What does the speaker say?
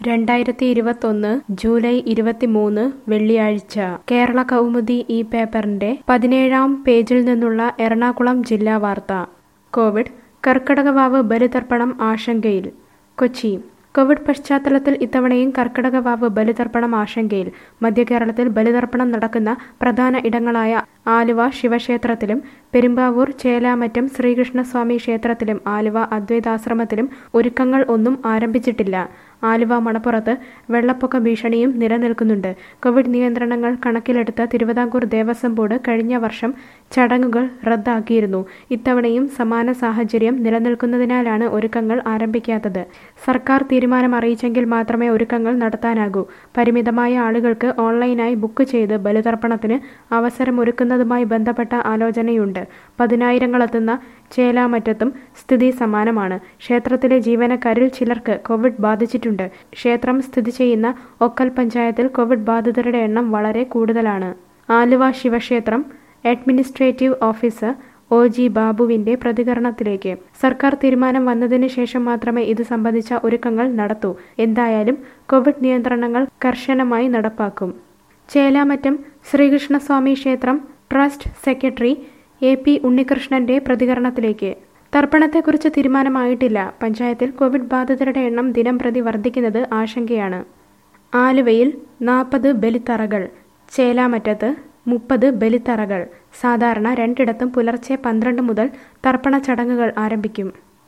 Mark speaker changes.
Speaker 1: 2021 July 23 വെള്ളിയാഴ്ച കേരള കൗമുദി ഈ പേപ്പറിന്റെ 17-ാം പേജിൽ നിന്നുള്ള എറണാകുളം ജില്ലാ വാർത്ത. കോവിഡ് കർക്കിടകവാവ് ബലിതർപ്പണം ആശങ്കയിൽ. കൊച്ചി. കോവിഡ് പശ്ചാത്തലത്തിൽ ഇത്തവണയും കർക്കിടകവാവ് ബലിതർപ്പണം ആശങ്കയിൽ. മധ്യകേരളത്തിൽ ബലിതർപ്പണം നടക്കുന്ന പ്രധാന ഇടങ്ങളായ ആലുവ ശിവക്ഷേത്രത്തിലും പെരുമ്പാവൂർ ചേലാമറ്റം ശ്രീകൃഷ്ണസ്വാമി ക്ഷേത്രത്തിലും ആലുവ അദ്വൈതാശ്രമത്തിലും ഒരുക്കങ്ങൾ ഒന്നും ആരംഭിച്ചിട്ടില്ല. ആലുവ മണപ്പുറത്ത് വെള്ളപ്പൊക്ക ഭീഷണിയും നിലനിൽക്കുന്നുണ്ട്. കോവിഡ് നിയന്ത്രണങ്ങൾ കണക്കിലെടുത്ത തിരുവിതാംകൂർ ദേവസ്വം ബോർഡ് കഴിഞ്ഞ വർഷം ചടങ്ങുകൾ റദ്ദാക്കിയിരുന്നു. ഇത്തവണയും സമാന സാഹചര്യം നിലനിൽക്കുന്നതിനാലാണ് ഒരുക്കങ്ങൾ ആരംഭിക്കാത്തത്. സർക്കാർ തീരുമാനം അറിയിച്ചെങ്കിൽ മാത്രമേ ഒരുക്കങ്ങൾ നടത്താനാകൂ. പരിമിതമായ ആളുകൾക്ക് ഓൺലൈനായി ബുക്ക് ചെയ്ത് ബലിതർപ്പണത്തിന് അവസരമൊരുക്കുന്നതുമായി ബന്ധപ്പെട്ട ആലോചനയുണ്ട്. 10,000-ങ്ങളെത്തുന്ന ചേലാമറ്റത്തും സ്ഥിതി സമാനമാണ്. ക്ഷേത്രത്തിലെ ജീവനക്കാരിൽ ചിലർക്ക് കോവിഡ് ബാധിച്ചിട്ടുണ്ട്. ക്ഷേത്രം സ്ഥിതി ചെയ്യുന്ന ഒക്കൽ പഞ്ചായത്തിൽ കോവിഡ് ബാധിതരുടെ എണ്ണം വളരെ കൂടുതലാണ്. ആലുവ ശിവക്ഷേത്രം അഡ്മിനിസ്ട്രേറ്റീവ് ഓഫീസർ OG ബാബുവിന്റെ പ്രതികരണത്തിലേക്ക്. സർക്കാർ തീരുമാനം വന്നതിന് ശേഷം മാത്രമേ ഇത് സംബന്ധിച്ച ഒരുക്കങ്ങൾ നടത്തൂ. എന്തായാലും കോവിഡ് നിയന്ത്രണങ്ങൾ കർശനമായി നടപ്പാക്കും. ചേലാമറ്റം ശ്രീകൃഷ്ണസ്വാമി ക്ഷേത്രം ട്രസ്റ്റ് സെക്രട്ടറി AP ഉണ്ണികൃഷ്ണന്റെ പ്രതികരണത്തിലേക്ക്. തർപ്പണത്തെക്കുറിച്ച് തീരുമാനമായിട്ടില്ല. പഞ്ചായത്തിൽ കോവിഡ് ബാധിതരുടെ എണ്ണം ദിനംപ്രതി വർദ്ധിക്കുന്നത് ആശങ്കയാണ്. ആലുവയിൽ 40 ബലിത്തറകൾ, ചേലാമറ്റത്ത് 30 ബലിത്തറകൾ. സാധാരണ രണ്ടിടത്തും പുലർച്ചെ 12 മുതൽ തർപ്പണ ചടങ്ങുകൾ ആരംഭിക്കും.